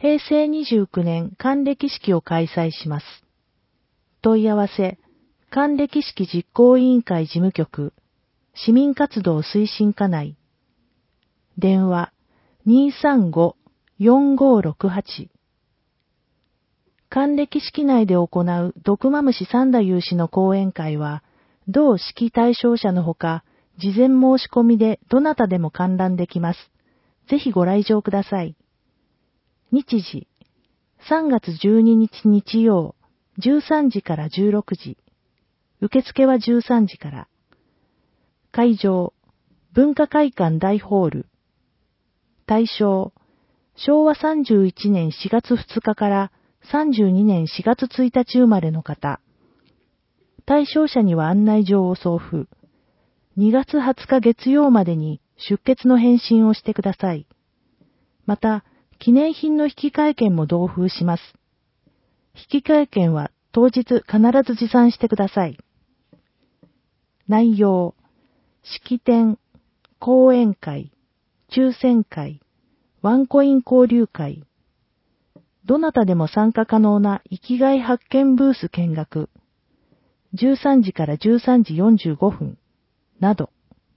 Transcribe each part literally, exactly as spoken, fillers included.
へいせいにじゅうきゅうねん還暦式を開催します。問い合わせ、還暦式実行委員会事務局、市民活動推進課内。電話 にーさんご よんごろくはち。還暦式内で行う毒マムシ三田有志の講演会は、同式対象者のほか、事前申し込みでどなたでも観覧できます。ぜひご来場ください。日時、さんがつじゅうににち日曜、じゅうさんじからじゅうろくじ。受付はじゅうさんじから。会場、文化会館大ホール。対象、しょうわさんじゅういちねんしがつふつかからさんじゅうにねんしがつついたち生まれの方。対象者には案内状を送付。にがつはつか月曜までに出欠の返信をしてください。また、記念品の引換券も同封します。引換券は当日必ず持参してください。内容、式典、講演会、抽選会、ワンコイン交流会、どなたでも参加可能な生きがい発見ブース見学、じゅうさんじからじゅうさんじよんじゅうごふん、など。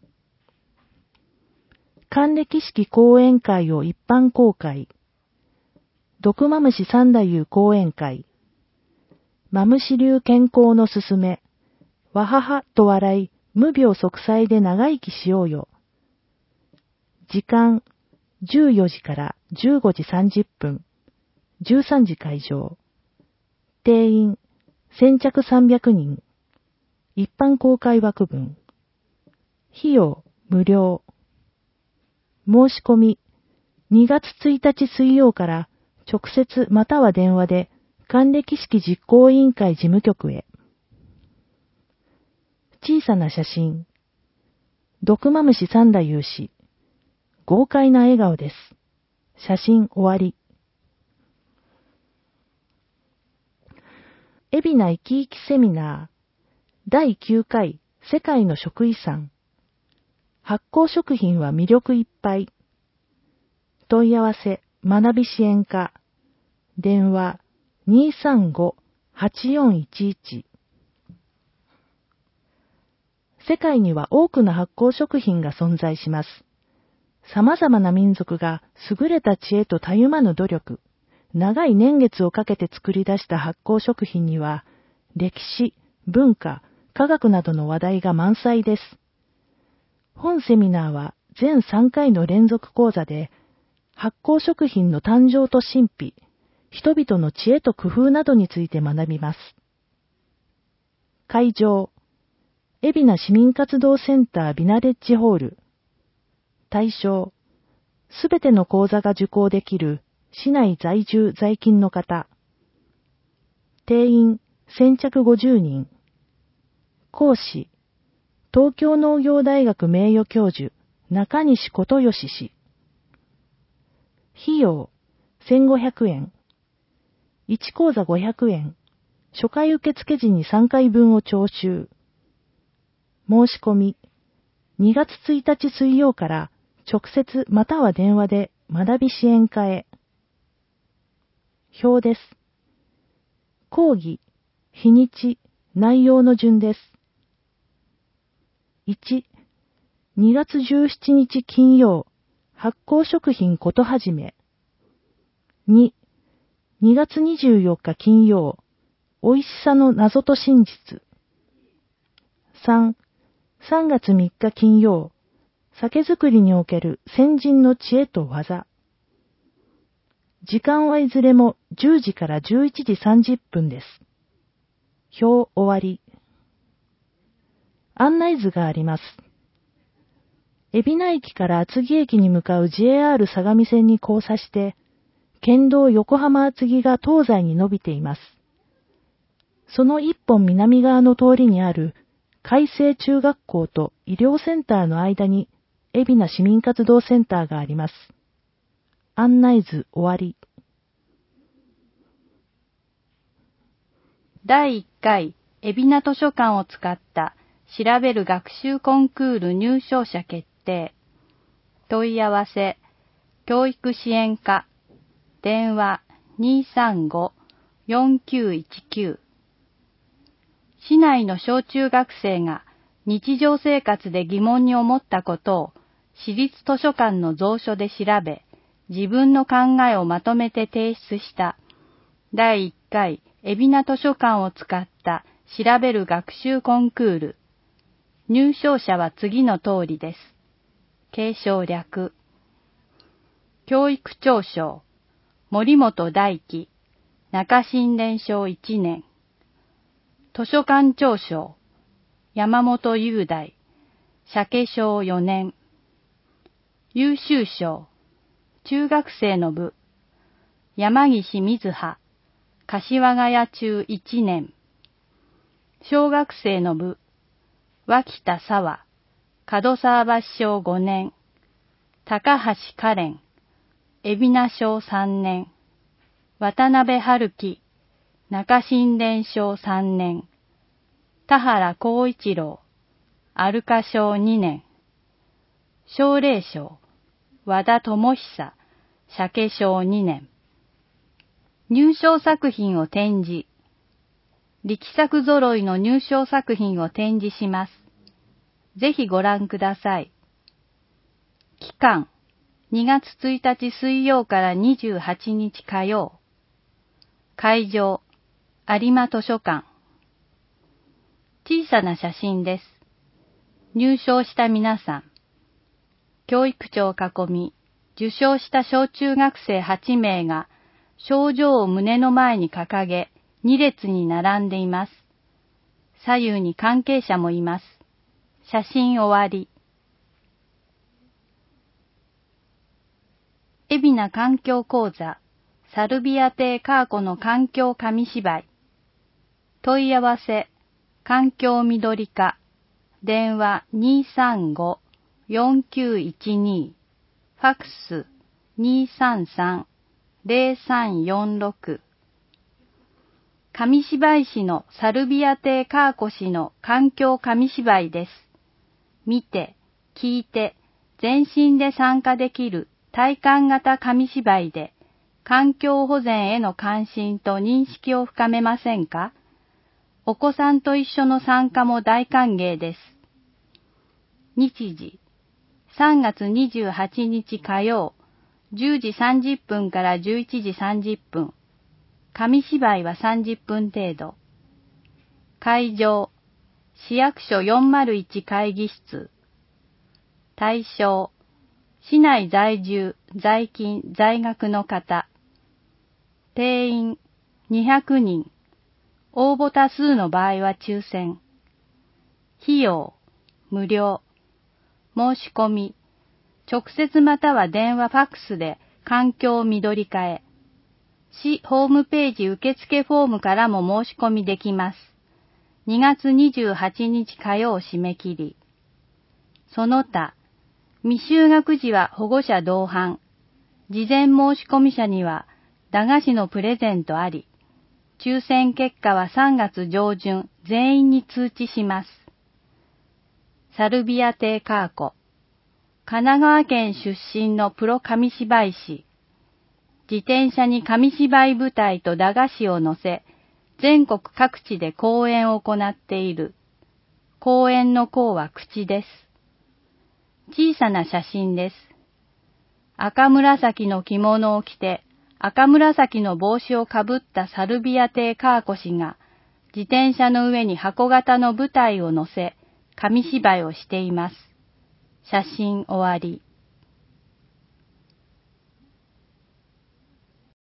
還暦式講演会を一般公開、毒マムシ三太夫講演会、マムシ流健康のすすめ、わははと笑い、無病息災で長生きしようよ。時間、じゅうよじからじゅうごじさんじゅっぷん、じゅうさんじ会場。定員、先着さんびゃくにん。一般公開枠分。費用、無料。申し込み、にがつついたち水曜から直接または電話で還暦式実行委員会事務局へ。小さな写真。毒マムシ三太夫氏。豪快な笑顔です。写真終わり。海老名生き生きセミナーだいきゅうかい世界の食遺産。発酵食品は魅力いっぱい。問い合わせ学び支援課。電話 にーさんご はちよんいちいち。世界には多くの発酵食品が存在します。様々な民族が優れた知恵とたゆまぬ努力、長い年月をかけて作り出した発酵食品には、歴史、文化、科学などの話題が満載です。本セミナーは全さんかいの連続講座で、発酵食品の誕生と神秘、人々の知恵と工夫などについて学びます。会場、海老名市民活動センタービナレッジホール。対象、すべての講座が受講できる市内在住在勤の方。定員、先着ごじゅうにん。講師、東京農業大学名誉教授、中西琴義氏。費用、せんごひゃくえん。いち講座ごひゃくえん。初回受付時にさんかいぶんを徴収。申し込み、にがつついたち水曜から直接または電話で学び支援課へ。表です。講義、日にち、内容の順です。いち、にがつじゅうしちにち金曜、発酵食品ことはじめ。に、にがつにじゅうよっか金曜、美味しさの謎と真実。さん、さんがつみっか金曜、酒造りにおける先人の知恵と技。時間はいずれもじゅうじからじゅういちじさんじゅっぷんです。表終わり。案内図があります。海老名駅から厚木駅に向かう ジェイアール 相模線に交差して、県道横浜厚木が東西に伸びています。その一本南側の通りにある海星中学校と医療センターの間に海老名市民活動センターがあります。案内図終わり。 だいいっかい海老名図書館を使った調べる学習コンクール入賞者決定。問い合わせ教育支援課電話 にーさんご よんきゅういちきゅう。市内の小中学生が日常生活で疑問に思ったことを市立図書館の蔵書で調べ、自分の考えをまとめて提出しただいいっかい海老名図書館を使った調べる学習コンクール。入賞者は次の通りです。継承略。教育長賞、森本大輝、中新伝賞いちねん。図書館長賞、山本雄大、鮭賞よねん。優秀賞、中学生の部、山岸瑞葉、柏ヶ谷中いちねん。小学生の部、脇田沢、門沢橋賞ごねん。高橋カレン、海老名賞さんねん。渡辺春樹、中新伝賞さんねん。田原光一郎、アルカ賞にねん。奨励賞、和田智久、鮭賞にねん。入賞作品を展示。力作揃いの入賞作品を展示します。ぜひご覧ください。期間、にがつついたち水曜からにじゅうはちにち火曜。会場、有馬図書館。小さな写真です。入賞した皆さん。教育長を囲み、受賞した小中学生はちめいが、賞状を胸の前に掲げ、に列に並んでいます。左右に関係者もいます。写真終わり。海老名環境講座、サルビア邸カーコの環境紙芝居。問い合わせ、環境緑課、電話 にーさんご よんきゅういちに、ファックス にーさんさん ぜろさんよんろく。紙芝居師のサルビア邸カーコ氏の環境紙芝居です。見て、聞いて、全身で参加できる体感型紙芝居で、環境保全への関心と認識を深めませんか？お子さんと一緒の参加も大歓迎です。日時、さんがつにじゅうはちにち火曜、じゅうじさんじゅっぷんからじゅういちじさんじゅっぷん。紙芝居はさんじゅっぷん程度。会場、市役所よんまるいち会議室。対象、市内在住、在勤、在学の方。定員、にひゃくにん。応募多数の場合は抽選。費用、無料。申し込み、直接または電話ファックスで環境緑課へ。市ホームページ受付フォームからも申し込みできます。にがつにじゅうはちにち火曜締め切り。その他、未就学児は保護者同伴。事前申し込み者には駄菓子のプレゼントあり。抽選結果はさんがつ上旬全員に通知します。サルビア邸カーコ。神奈川県出身のプロ紙芝居師。自転車に紙芝居舞台と駄菓子を乗せ、全国各地で講演を行っている。講演の講は口です。小さな写真です。赤紫の着物を着て、赤紫の帽子をかぶったサルビア邸カーコ氏が、自転車の上に箱型の舞台を乗せ、紙芝居をしています。写真終わり。